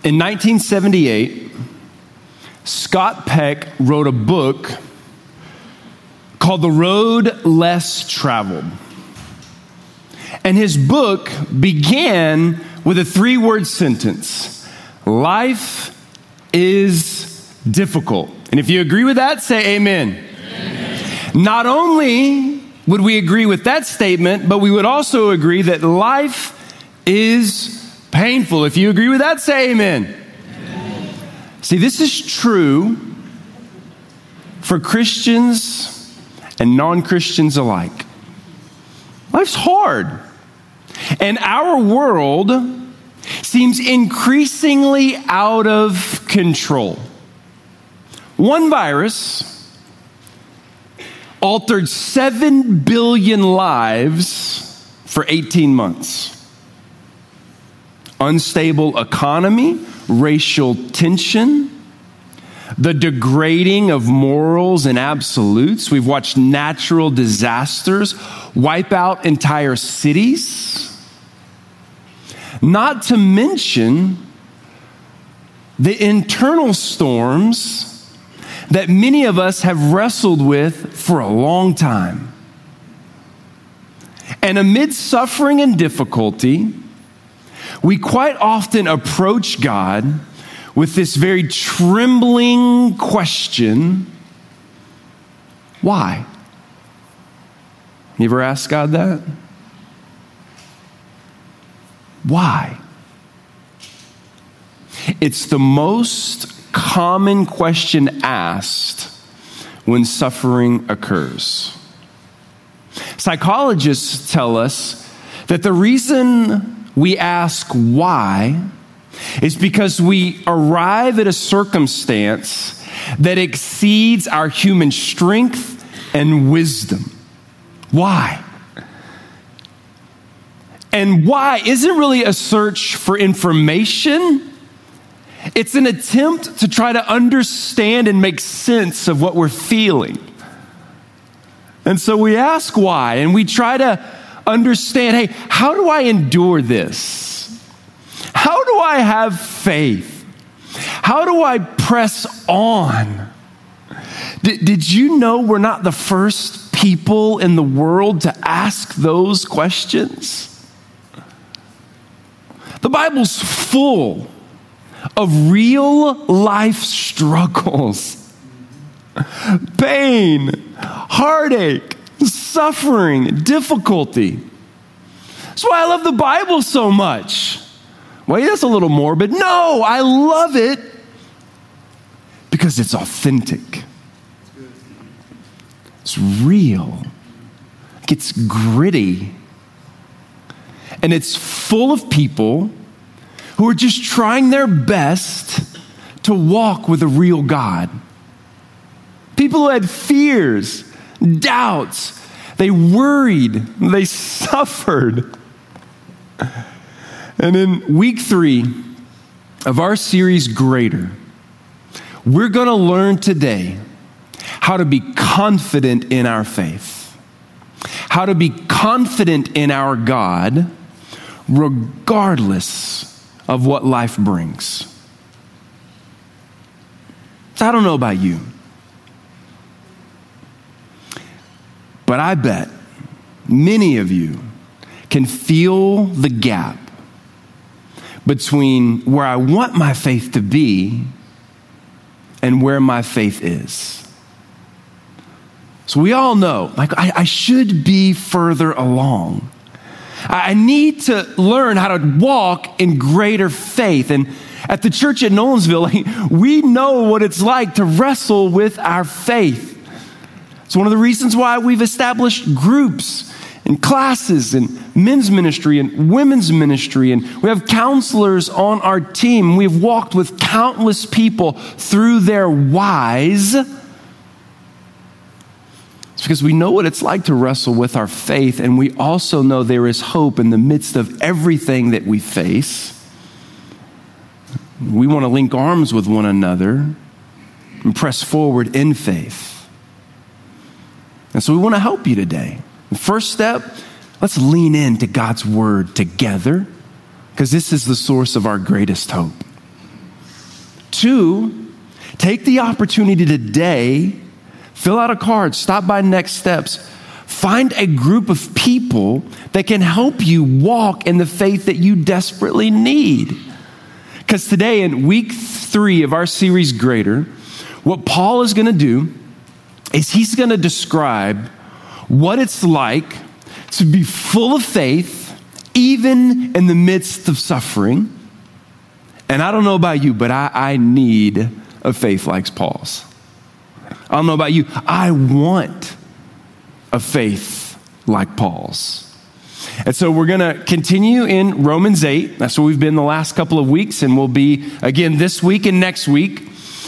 In 1978, Scott Peck wrote a book called The Road Less Traveled. And his book began with a 3-word sentence: life is difficult. And if you agree with that, say amen. Amen. Not only would we agree with that statement, but we would also agree that life is painful. If you agree with that, say amen. Amen. See, this is true for Christians and non-Christians alike. Life's hard. And our world seems increasingly out of control. One virus altered 7 billion lives for 18 months. Unstable economy, racial tension, the degrading of morals and absolutes. We've watched natural disasters wipe out entire cities. Not to mention the internal storms that many of us have wrestled with for a long time. And amid suffering and difficulty, we quite often approach God with this very trembling question: why? You ever asked God that? Why? It's the most common question asked when suffering occurs. Psychologists tell us that the reason we ask why is because we arrive at a circumstance that exceeds our human strength and wisdom. Why? And why isn't really a search for information. It's an attempt to try to understand and make sense of what we're feeling. And so we ask why, and we try to understand, hey, how do I endure this? How do I have faith? How do I press on? Did you know we're not the first people in the world to ask those questions? The Bible's full of real life struggles, pain, heartache, suffering, difficulty. That's why I love the Bible so much. Well, yeah, that's a little morbid. No, I love it because it's authentic. It's real. It's gritty. And it's full of people who are just trying their best to walk with a real God. People who had fears, doubts. They worried. They suffered. And in week 3 of our series, Greater, we're going to learn today how to be confident in our faith, how to be confident in our God, regardless of what life brings. So I don't know about you, but I bet many of you can feel the gap between where I want my faith to be and where my faith is. So we all know, like, I should be further along. I need to learn how to walk in greater faith. And at the church at Nolensville, we know what it's like to wrestle with our faith. It's one of the reasons why we've established groups and classes and men's ministry and women's ministry. And we have counselors on our team. We've walked with countless people through their whys. It's because we know what it's like to wrestle with our faith, and we also know there is hope in the midst of everything that we face. We want to link arms with one another and press forward in faith. And so we want to help you today. The first step, let's lean into God's word together, because this is the source of our greatest hope. 2, take the opportunity today, fill out a card, stop by Next Steps, find a group of people that can help you walk in the faith that you desperately need. Because today, in week 3 of our series, Greater, what Paul is going to do is he's going to describe what it's like to be full of faith, even in the midst of suffering. And I don't know about you, but I need a faith like Paul's. I don't know about you. I want a faith like Paul's. And so we're going to continue in Romans 8. That's where we've been the last couple of weeks, and we'll be again this week and next week.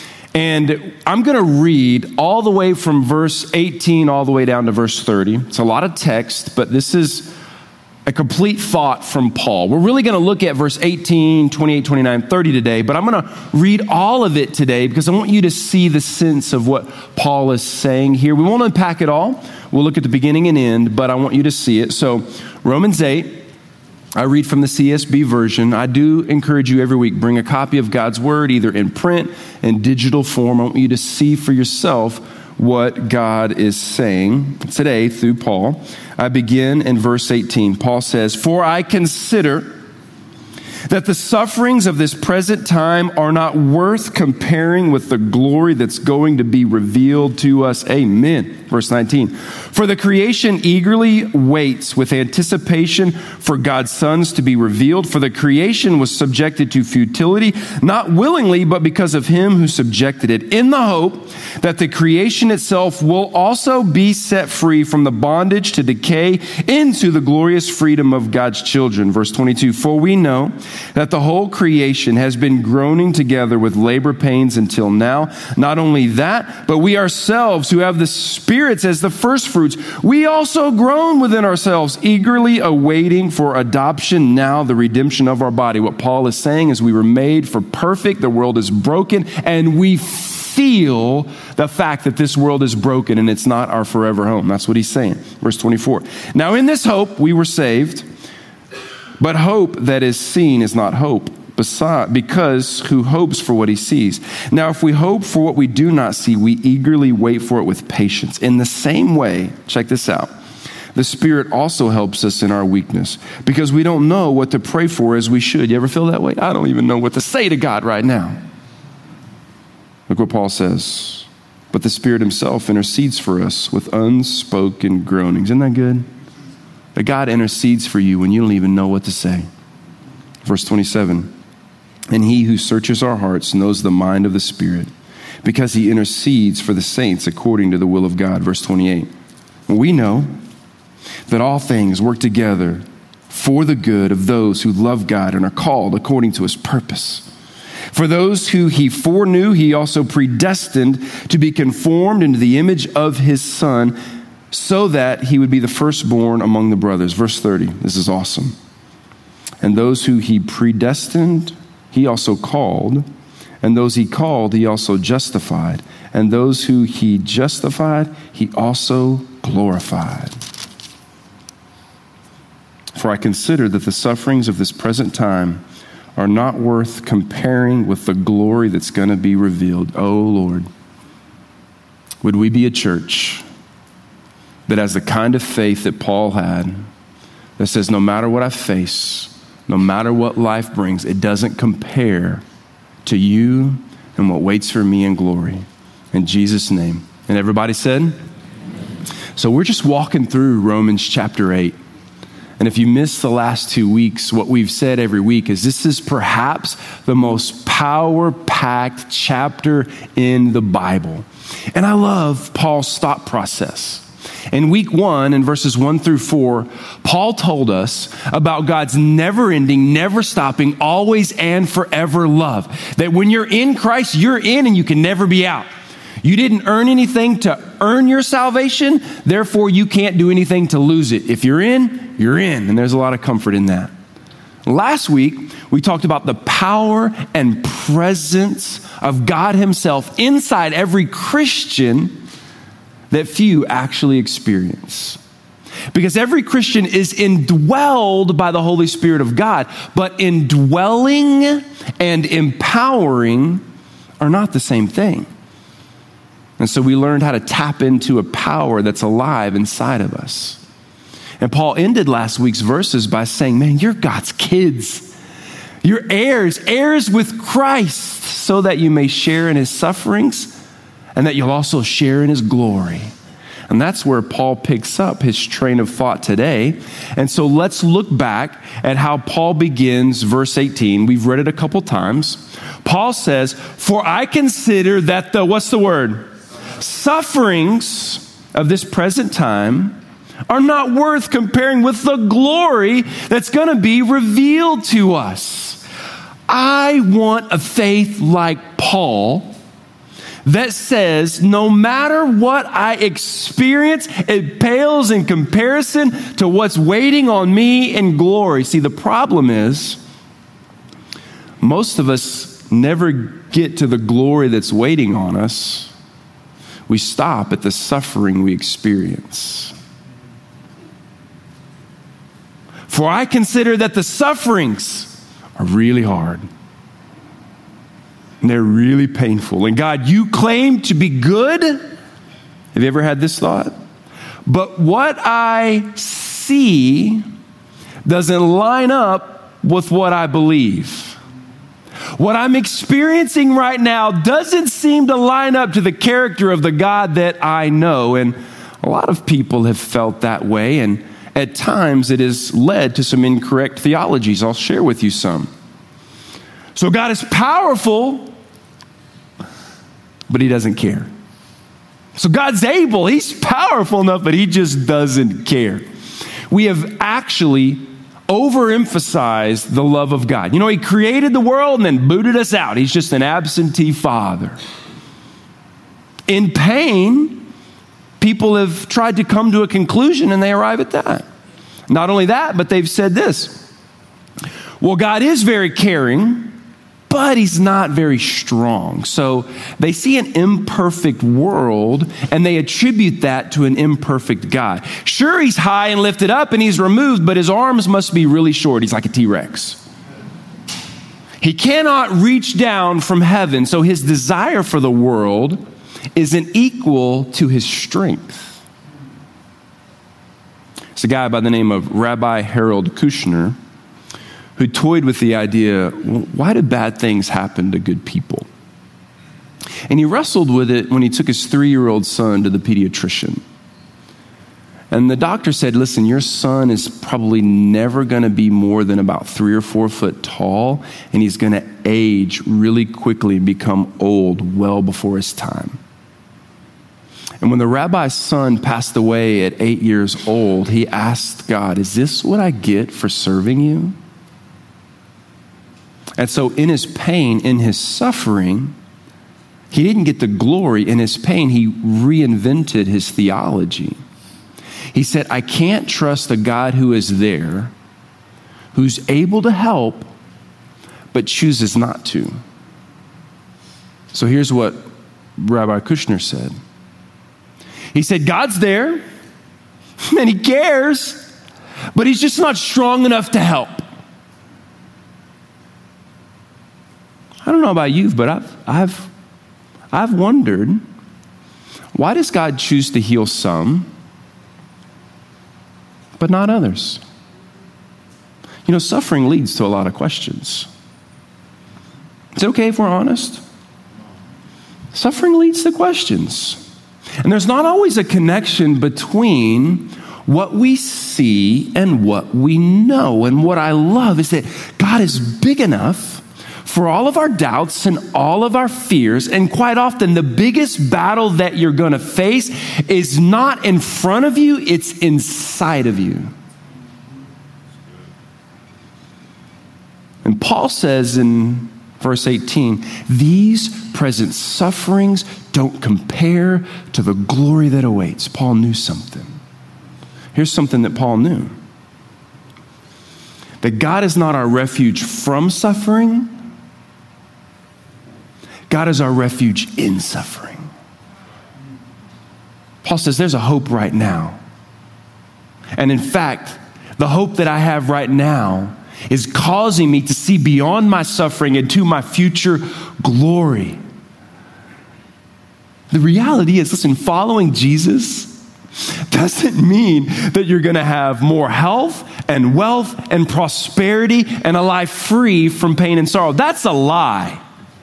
And I'm going to read all the way from verse 18 all the way down to verse 30. It's a lot of text, but this is a complete thought from Paul. We're really going to look at verse 18, 28, 29, 30 today, but I'm going to read all of it today because I want you to see the sense of what Paul is saying here. We won't unpack it all. We'll look at the beginning and end, but I want you to see it. So Romans 8, I read from the CSB version. I do encourage you every week, bring a copy of God's word, either in print and digital form. I want you to see for yourself what God is saying today through Paul. I begin in verse 18. Paul says, "For I consider that the sufferings of this present time are not worth comparing with the glory that's going to be revealed to us." Amen. Verse 19. "For the creation eagerly waits with anticipation for God's sons to be revealed. For the creation was subjected to futility, not willingly, but because of him who subjected it, in the hope that the creation itself will also be set free from the bondage to decay into the glorious freedom of God's children." Verse 22. "For we know that the whole creation has been groaning together with labor pains until now. Not only that, but we ourselves who have the spirits as the first fruits, we also groan within ourselves, eagerly awaiting for adoption, now the redemption of our body." What Paul is saying is we were made for perfect. The world is broken, and we feel the fact that this world is broken and it's not our forever home. That's what he's saying. Verse 24. "Now in this hope we were saved. But hope that is seen is not hope, because who hopes for what he sees? Now, if we hope for what we do not see, we eagerly wait for it with patience. In the same way," check this out, "the Spirit also helps us in our weakness, because we don't know what to pray for as we should." You ever feel that way? I don't even know what to say to God right now. Look what Paul says. "But the Spirit himself intercedes for us with unspoken groanings." Isn't that good? That God intercedes for you when you don't even know what to say. Verse 27, "And he who searches our hearts knows the mind of the Spirit, because he intercedes for the saints according to the will of God." Verse 28, "We know that all things work together for the good of those who love God and are called according to his purpose. For those who he foreknew, he also predestined to be conformed into the image of his Son, so that he would be the firstborn among the brothers." Verse 30, this is awesome. "And those who he predestined, he also called. And those he called, he also justified. And those who he justified, he also glorified. For I consider that the sufferings of this present time are not worth comparing with the glory that's going to be revealed." Oh, Lord, would we be a church that has the kind of faith that Paul had, that says no matter what I face, no matter what life brings, it doesn't compare to you and what waits for me in glory. In Jesus' name. And everybody said? So we're just walking through Romans chapter 8. And if you missed the last 2 weeks, what we've said every week is this is perhaps the most power-packed chapter in the Bible. And I love Paul's thought process. In week 1, in verses 1 through 4, Paul told us about God's never-ending, never-stopping, always and forever love. That when you're in Christ, you're in and you can never be out. You didn't earn anything to earn your salvation, therefore you can't do anything to lose it. If you're in, you're in, and there's a lot of comfort in that. Last week, we talked about the power and presence of God himself inside every Christian that few actually experience. Because every Christian is indwelled by the Holy Spirit of God, but indwelling and empowering are not the same thing. And so we learned how to tap into a power that's alive inside of us. And Paul ended last week's verses by saying, man, you're God's kids. You're heirs with Christ, so that you may share in his sufferings and that you'll also share in his glory. And that's where Paul picks up his train of thought today. And so let's look back at how Paul begins verse 18. We've read it a couple times. Paul says, for I consider that what's the word? Sufferings of this present time are not worth comparing with the glory that's going to be revealed to us. I want a faith like Paul that says, no matter what I experience, it pales in comparison to what's waiting on me in glory. See, the problem is, most of us never get to the glory that's waiting on us. We stop at the suffering we experience. For I consider that the sufferings are really hard. And they're really painful. And God, you claim to be good. Have you ever had this thought? But what I see doesn't line up with what I believe. What I'm experiencing right now doesn't seem to line up to the character of the God that I know. And a lot of people have felt that way. And at times it has led to some incorrect theologies. I'll share with you some. So God is powerful, but he doesn't care. So God's able, he's powerful enough, but he just doesn't care. We have actually overemphasized the love of God. You know, he created the world and then booted us out. He's just an absentee father. In pain, people have tried to come to a conclusion and they arrive at that. Not only that, but they've said this. Well, God is very caring, but he's not very strong. So they see an imperfect world and they attribute that to an imperfect God. Sure, he's high and lifted up and he's removed, but his arms must be really short. He's like a T-Rex. He cannot reach down from heaven, so his desire for the world isn't equal to his strength. It's a guy by the name of Rabbi Harold Kushner who toyed with the idea, why do bad things happen to good people? And he wrestled with it when he took his 3-year-old son to the pediatrician. And the doctor said, listen, your son is probably never going to be more than about 3 or 4 foot tall, and he's going to age really quickly and become old well before his time. And when the rabbi's son passed away at 8 years old, he asked God, is this what I get for serving you? And so in his pain, in his suffering, he didn't get the glory. In his pain, he reinvented his theology. He said, I can't trust a God who is there, who's able to help, but chooses not to. So here's what Rabbi Kushner said. He said, God's there, and he cares, but he's just not strong enough to help. I don't know about you, but I've wondered, why does God choose to heal some, but not others? You know, suffering leads to a lot of questions. Is it okay if we're honest? Suffering leads to questions. And there's not always a connection between what we see and what we know. And what I love is that God is big enough for all of our doubts and all of our fears. And quite often, the biggest battle that you're going to face is not in front of you, it's inside of you. And Paul says in verse 18, these present sufferings don't compare to the glory that awaits. Paul knew something. Here's something that Paul knew. That God is not our refuge from suffering. God is our refuge in suffering. Paul says there's a hope right now. And in fact, the hope that I have right now is causing me to see beyond my suffering into my future glory. The reality is, listen, following Jesus doesn't mean that you're going to have more health and wealth and prosperity and a life free from pain and sorrow. That's a lie.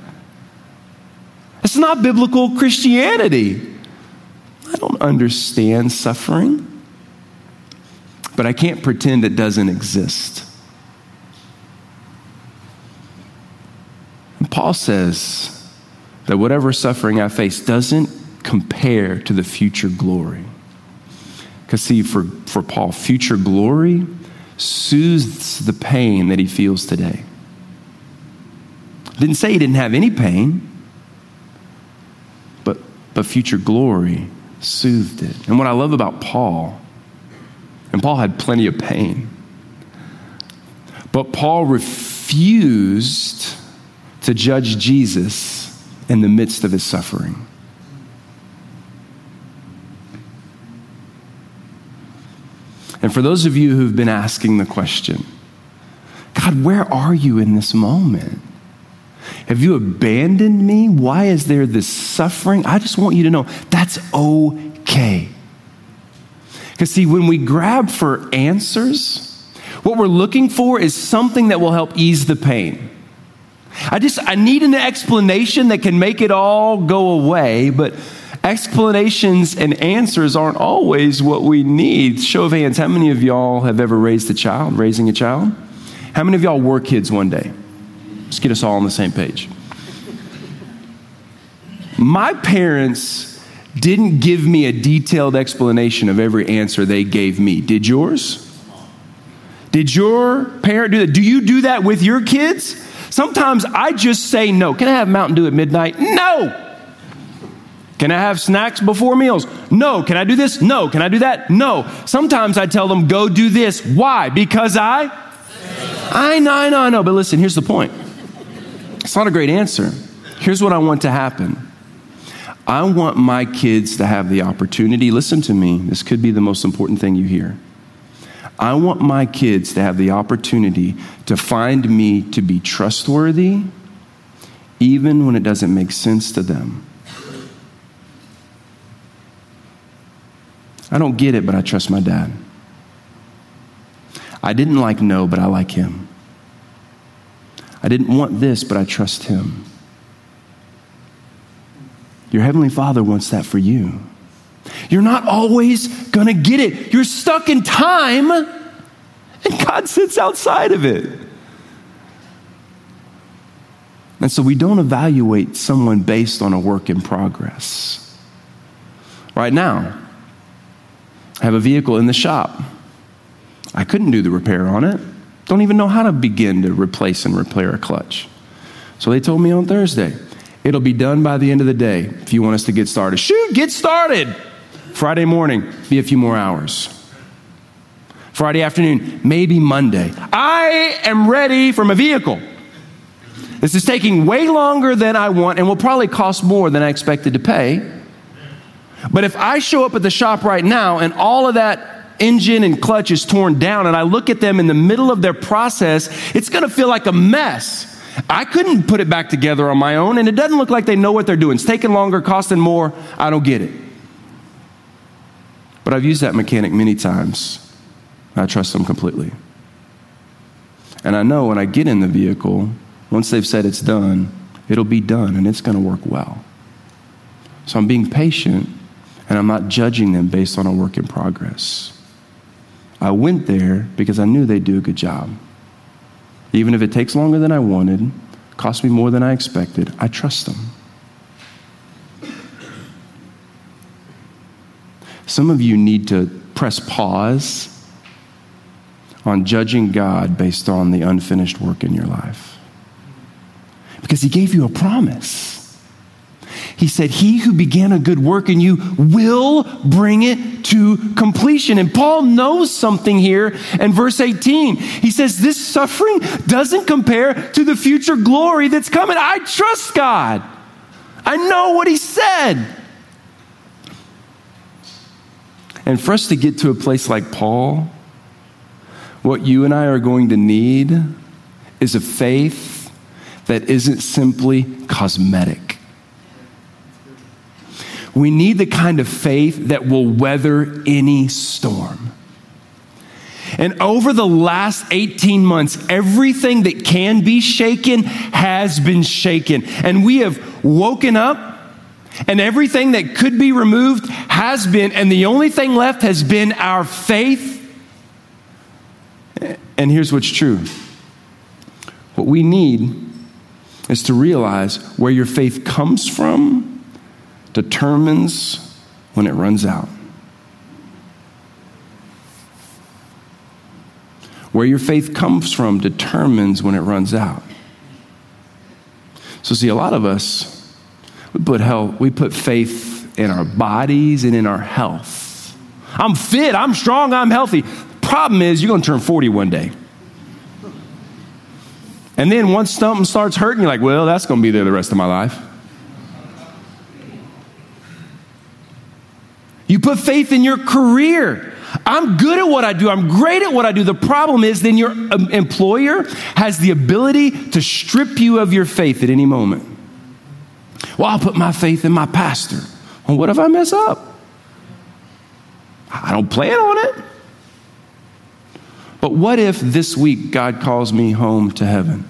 It's not biblical Christianity. I don't understand suffering, but I can't pretend it doesn't exist. And Paul says that whatever suffering I face doesn't compare to the future glory. Because see, for Paul, future glory soothes the pain that he feels today. Didn't say he didn't have any pain, but future glory soothed it. And what I love about Paul, and Paul had plenty of pain, but Paul refused to judge Jesus in the midst of his suffering. And for those of you who've been asking the question, God, where are you in this moment? Have you abandoned me? Why is there this suffering? I just want you to know that's okay. Because see, when we grab for answers, what we're looking for is something that will help ease the pain. I need an explanation that can make it all go away, but explanations and answers aren't always what we need. Show of hands, how many of y'all have ever raising a child? How many of y'all were kids one day? Let's get us all on the same page. My parents didn't give me a detailed explanation of every answer they gave me. Did yours? Did your parent do that? Do you do that with your kids? Sometimes I just say no. Can I have Mountain Dew at midnight? No. Can I have snacks before meals? No. Can I do this? No. Can I do that? No. Sometimes I tell them, go do this. Why? Because I know. But listen, here's the point. It's not a great answer. Here's what I want to happen. I want my kids to have the opportunity. Listen to me. This could be the most important thing you hear. I want my kids to have the opportunity to find me to be trustworthy, even when it doesn't make sense to them. I don't get it, but I trust my dad. I didn't like no, but I like him. I didn't want this, but I trust him. Your Heavenly Father wants that for you. You're not always going to get it. You're stuck in time, and God sits outside of it. And so we don't evaluate someone based on a work in progress. Right now, I have a vehicle in the shop. I couldn't do the repair on it. Don't even know how to begin to replace and repair a clutch. So they told me on Thursday, it'll be done by the end of the day if you want us to get started. Shoot, get started. Friday morning, be a few more hours. Friday afternoon, maybe Monday. I am ready for my vehicle. This is taking way longer than I want and will probably cost more than I expected to pay. But if I show up at the shop right now and all of that engine and clutch is torn down and I look at them in the middle of their process, it's going to feel like a mess. I couldn't put it back together on my own, and it doesn't look like they know what they're doing. It's taking longer, costing more. I don't get it. But I've used that mechanic many times. I trust them completely. And I know when I get in the vehicle, once they've said it's done, it'll be done and it's going to work well. So I'm being patient, and I'm not judging them based on a work in progress. I went there because I knew they'd do a good job. Even if it takes longer than I wanted, cost me more than I expected, I trust them. Some of you need to press pause on judging God based on the unfinished work in your life. Because he gave you a promise. He said, he who began a good work in you will bring it to completion. And Paul knows something here in verse 18. He says, this suffering doesn't compare to the future glory that's coming. I trust God. I know what he said. And for us to get to a place like Paul, what you and I are going to need is a faith that isn't simply cosmetic. We need the kind of faith that will weather any storm. And over the last 18 months, everything that can be shaken has been shaken. And we have woken up, and everything that could be removed has been, and the only thing left has been our faith. And here's what's true. What we need is to realize where your faith comes from determines when it runs out. Where your faith comes from determines when it runs out. So see, a lot of us, we put faith in our bodies and in our health. I'm fit, I'm strong, I'm healthy. Problem is, you're going to turn 40 one day. And then once something starts hurting, you're like, well, that's going to be there the rest of my life. You put faith in your career. I'm good at what I do. I'm great at what I do. The problem is then your employer has the ability to strip you of your faith at any moment. Well, I'll put my faith in my pastor. Well, what if I mess up? I don't plan on it. But what if this week God calls me home to heaven?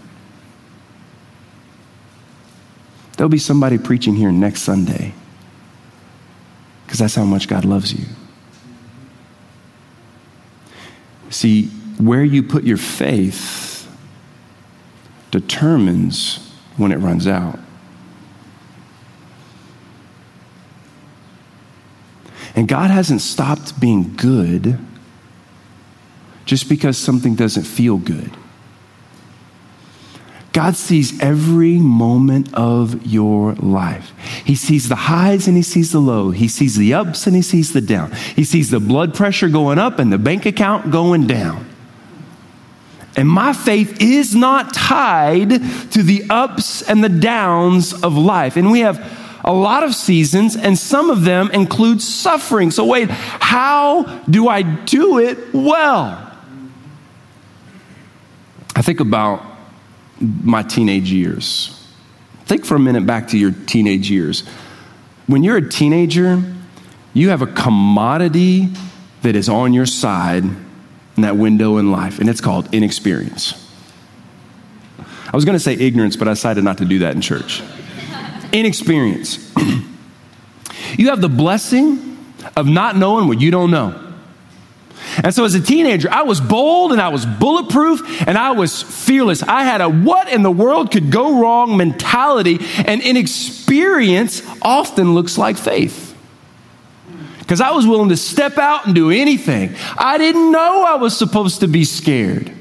There'll be somebody preaching here next Sunday because that's how much God loves you. See, where you put your faith determines when it runs out. And God hasn't stopped being good just because something doesn't feel good. God sees every moment of your life. He sees the highs and he sees the lows. He sees the ups and he sees the downs. He sees the blood pressure going up and the bank account going down. And my faith is not tied to the ups and the downs of life. And we have a lot of seasons, and some of them include suffering. So wait, how do I do it well? I think about my teenage years. Think for a minute back to your teenage years. When you're a teenager, you have a commodity that is on your side in that window in life, and it's called inexperience. I was going to say ignorance, but I decided not to do that in church. Inexperience. You have the blessing of not knowing what you don't know. And so as a teenager, I was bold and I was bulletproof and I was fearless. I had a what in the world could go wrong mentality, and inexperience often looks like faith. Because I was willing to step out and do anything. I didn't know I was supposed to be scared.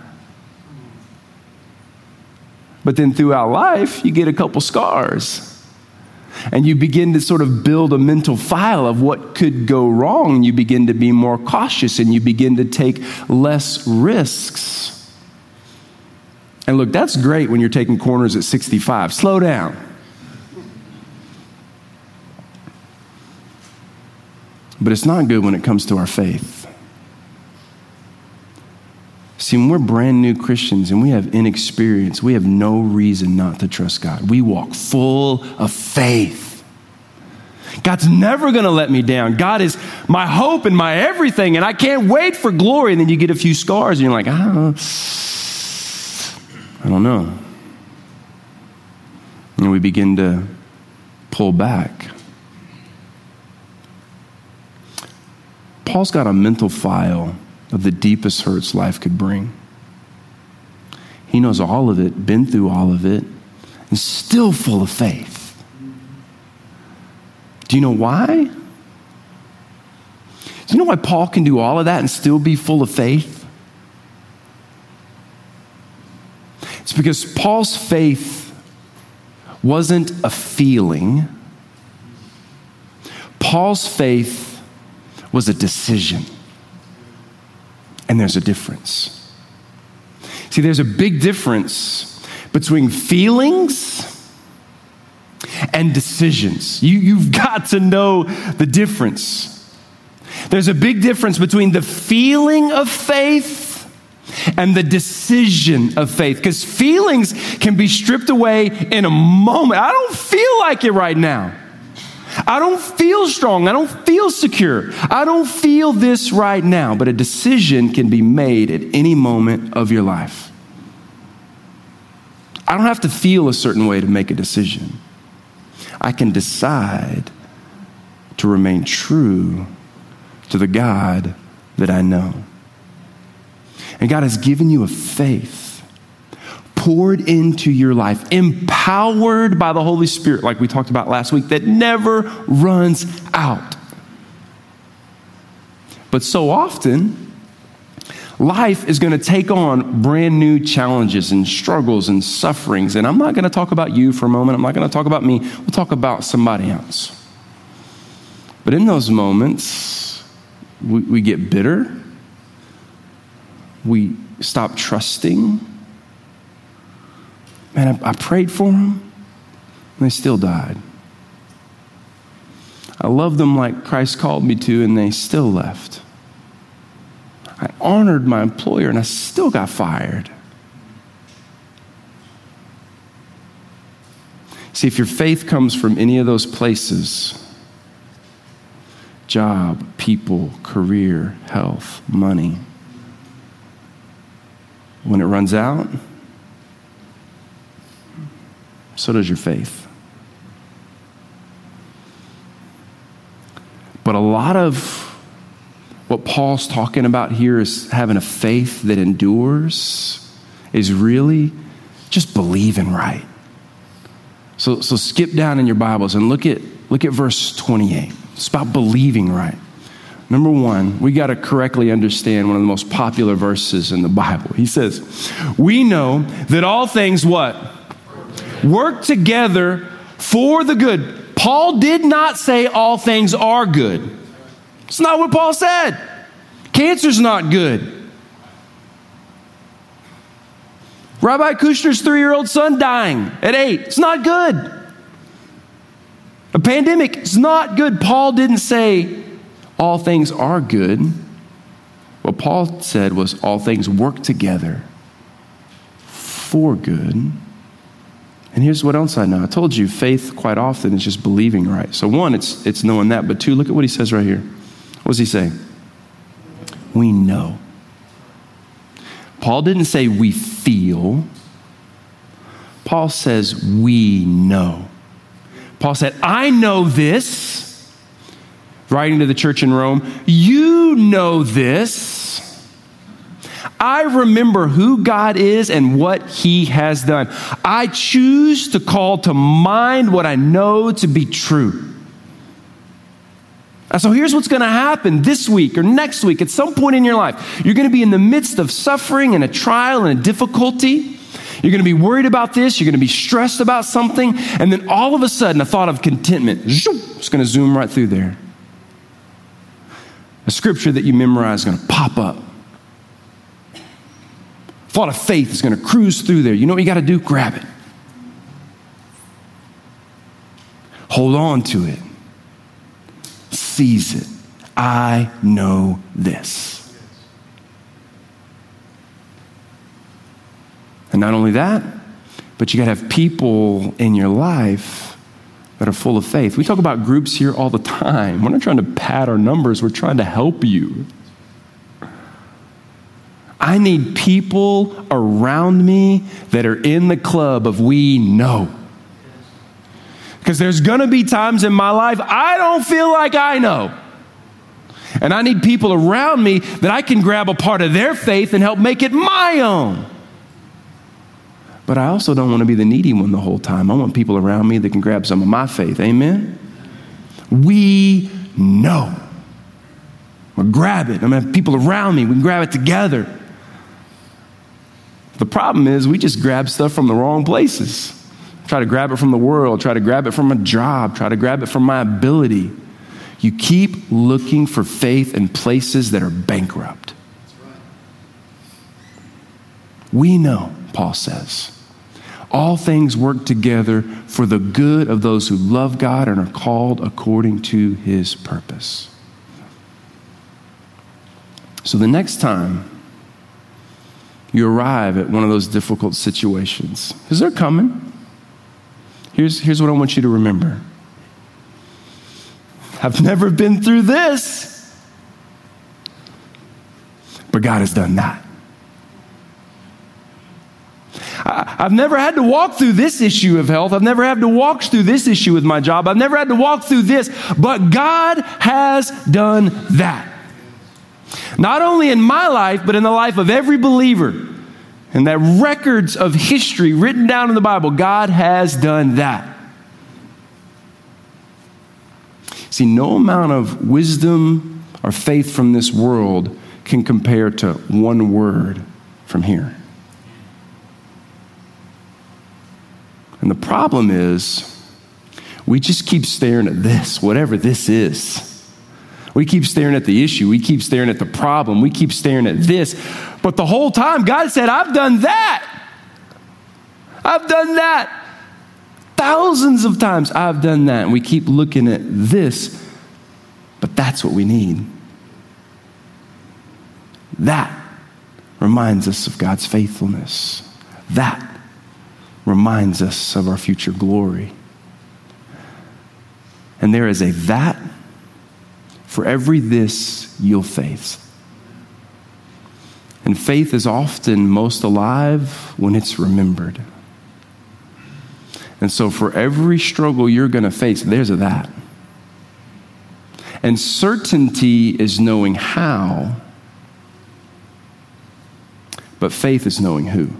But then throughout life, you get a couple scars. And you begin to sort of build a mental file of what could go wrong. You begin to be more cautious and you begin to take less risks. And look, that's great when you're taking corners at 65. Slow down. But it's not good when it comes to our faith. See, when we're brand new Christians and we have inexperience, we have no reason not to trust God. We walk full of faith. God's never going to let me down. God is my hope and my everything, and I can't wait for glory. And then you get a few scars and you're like, I don't know. And we begin to pull back. Paul's got a mental file of the deepest hurts life could bring. He knows all of it, been through all of it, and still full of faith. Do you know why? Do you know why Paul can do all of that and still be full of faith? It's because Paul's faith wasn't a feeling. Paul's faith was a decision. And there's a difference. See, there's a big difference between feelings and decisions. You've got to know the difference. There's a big difference between the feeling of faith and the decision of faith, because feelings can be stripped away in a moment. I don't feel like it right now. I don't feel strong. I don't feel secure. I don't feel this right now. But a decision can be made at any moment of your life. I don't have to feel a certain way to make a decision. I can decide to remain true to the God that I know. And God has given you a faith poured into your life, empowered by the Holy Spirit, like we talked about last week, that never runs out. But so often, life is going to take on brand new challenges and struggles and sufferings. And I'm not going to talk about you for a moment. I'm not going to talk about me. We'll talk about somebody else. But in those moments, we get bitter. We stop trusting. Man, I prayed for them, and they still died. I loved them like Christ called me to, and they still left. I honored my employer, and I still got fired. See, if your faith comes from any of those places, job, people, career, health, money, when it runs out, so does your faith. But a lot of what Paul's talking about here is having a faith that endures, is really just believing right. So skip down in your Bibles and look at verse 28. It's about believing right. Number one, we got to correctly understand one of the most popular verses in the Bible. He says, we know that all things what? Work together for the good. Paul did not say all things are good. It's not what Paul said. Cancer's not good. Rabbi Kushner's 3-year-old son dying at 8. It's not good. A pandemic is not good. Paul didn't say all things are good. What Paul said was all things work together for good. And here's what else I know. I told you faith quite often is just believing right. So one, it's knowing that. But two, look at what he says right here. What does he say? We know. Paul didn't say we feel. Paul says we know. Paul said, I know this. Writing to the church in Rome, you know this. I remember who God is and what he has done. I choose to call to mind what I know to be true. So here's what's going to happen this week or next week. At some point in your life, you're going to be in the midst of suffering and a trial and a difficulty. You're going to be worried about this. You're going to be stressed about something. And then all of a sudden, a thought of contentment is going to zoom right through there. A scripture that you memorize is going to pop up. Thought of faith is going to cruise through there. You know what you got to do? Grab it. Hold on to it. Seize it. I know this. And not only that, but you got to have people in your life that are full of faith. We talk about groups here all the time. We're not trying to pad our numbers. We're trying to help you. I need people around me that are in the club of we know. Because there's going to be times in my life I don't feel like I know. And I need people around me that I can grab a part of their faith and help make it my own. But I also don't want to be the needy one the whole time. I want people around me that can grab some of my faith. Amen? We know. We'll grab it. I'm going to have people around me. We can grab it together. The problem is we just grab stuff from the wrong places. Try to grab it from the world. Try to grab it from a job. Try to grab it from my ability. You keep looking for faith in places that are bankrupt. We know, Paul says, all things work together for the good of those who love God and are called according to his purpose. So the next time you arrive at one of those difficult situations, because they're coming, here's what I want you to remember. I've never been through this. But God has done that. I've never had to walk through this issue of health. I've never had to walk through this issue with my job. I've never had to walk through this. But God has done that. Not only in my life, but in the life of every believer. And that records of history written down in the Bible, God has done that. See, no amount of wisdom or faith from this world can compare to one word from here. And the problem is, we just keep staring at this, whatever this is. We keep staring at the issue. We keep staring at the problem. We keep staring at this. But the whole time, God said, I've done that. I've done that. Thousands of times I've done that. And we keep looking at this. But that's what we need. That reminds us of God's faithfulness. That reminds us of our future glory. And there is a that for every this you'll face. And faith is often most alive when it's remembered. And so for every struggle you're going to face, there's a that. And certainty is knowing how, but faith is knowing who.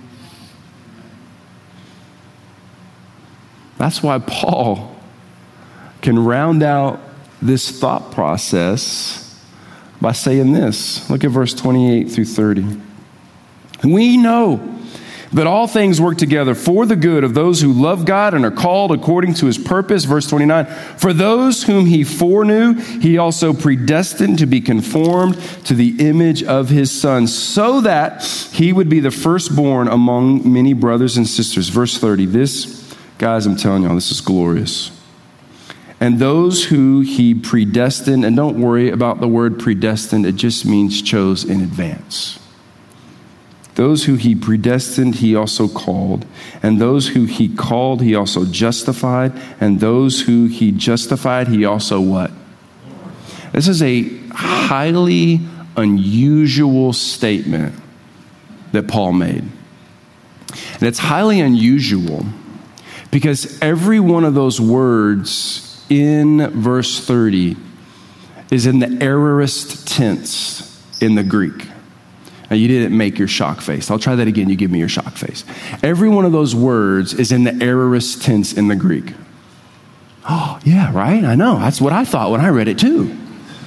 That's why Paul can round out this thought process by saying this. Look at verse 28 through 30. We know that all things work together for the good of those who love God and are called according to his purpose. Verse 29, for those whom he foreknew, he also predestined to be conformed to the image of his Son, so that he would be the firstborn among many brothers and sisters. Verse 30, this, guys, I'm telling y'all, this is glorious. And those who he predestined, and don't worry about the word predestined, it just means chose in advance. Those who he predestined, he also called. And those who he called, he also justified. And those who he justified, he also what? This is a highly unusual statement that Paul made. And it's highly unusual because every one of those words in verse 30 is in the aorist tense in the Greek. Now, you didn't make your shock face. I'll try that again. You give me your shock face. Every one of those words is in the aorist tense in the Greek. Oh, yeah, right? I know. That's what I thought when I read it too.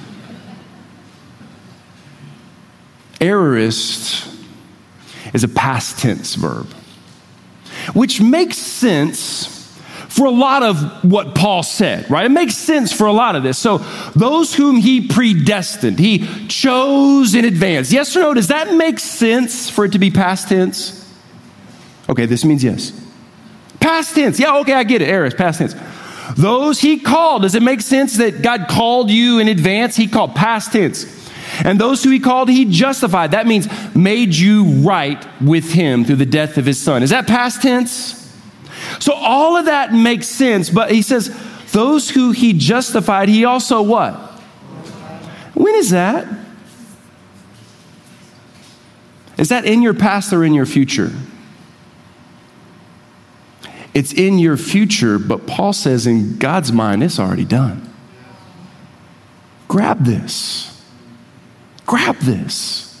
Aorist is a past tense verb, which makes sense for a lot of what Paul said, right? It makes sense for a lot of this. So those whom he predestined, he chose in advance. Yes or no? Does that make sense for it to be past tense? Okay, this means yes. Past tense. Yeah, okay, I get it. Aorist, past tense. Those he called. Does it make sense that God called you in advance? He called, past tense. And those who he called, he justified. That means made you right with him through the death of his Son. Is that past tense? So all of that makes sense, but he says, those who he justified, he also what? When is that? Is that in your past or in your future? It's in your future, but Paul says in God's mind, it's already done. Grab this. Grab this.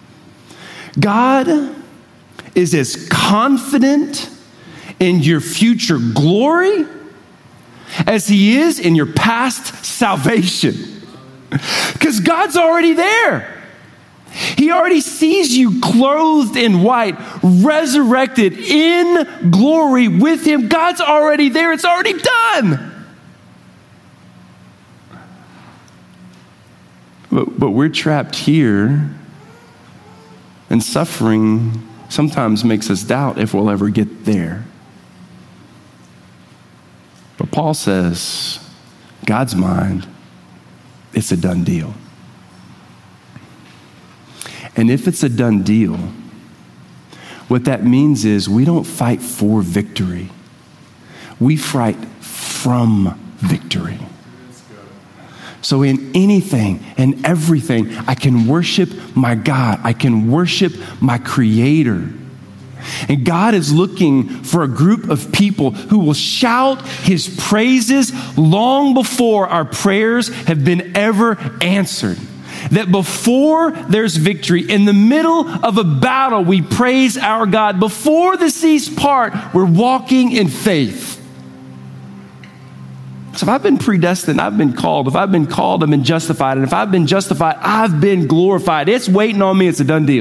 God is as confident in your future glory as he is in your past salvation. Because God's already there. He already sees you clothed in white, resurrected in glory with him. God's already there. It's already done. But we're trapped here, and suffering sometimes makes us doubt if we'll ever get there. But Paul says, God's mind, it's a done deal. And if it's a done deal, what that means is we don't fight for victory. We fight from victory. So in anything and everything, I can worship my God. I can worship my Creator. And God is looking for a group of people who will shout his praises long before our prayers have been ever answered. That before there's victory, in the middle of a battle, we praise our God. Before the seas part, we're walking in faith. So if I've been predestined, I've been called. If I've been called, I've been justified. And if I've been justified, I've been glorified. It's waiting on me. It's a done deal.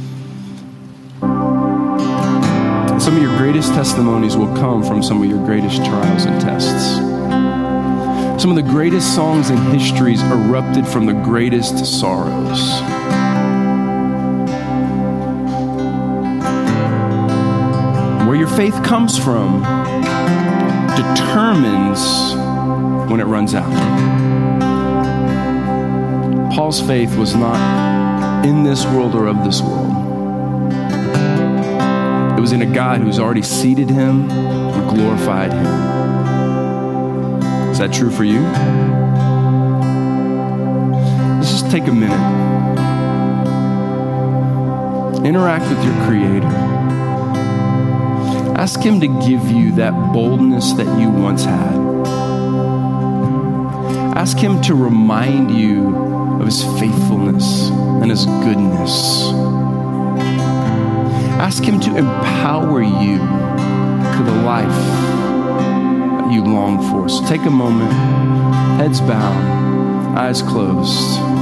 Some of your greatest testimonies will come from some of your greatest trials and tests. Some of the greatest songs in histories erupted from the greatest sorrows. Where your faith comes from determines when it runs out. Paul's faith was not in this world or of this world. It was in a God who's already seated him and glorified him. Is that true for you? Let's just take a minute. Interact with your Creator. Ask him to give you that boldness that you once had. Ask him to remind you of his faithfulness and his goodness. Ask him to empower you to the life that you long for. So take a moment, heads bowed, eyes closed.